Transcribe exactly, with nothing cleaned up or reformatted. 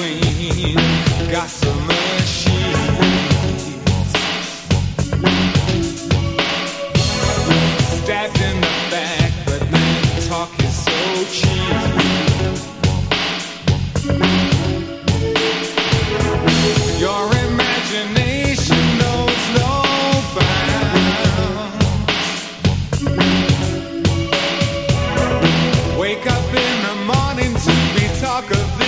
between gossamer sheets. Stabbed in the back, but then talk is so cheap. Your imagination knows no bounds. Wake up in the morning to be talk of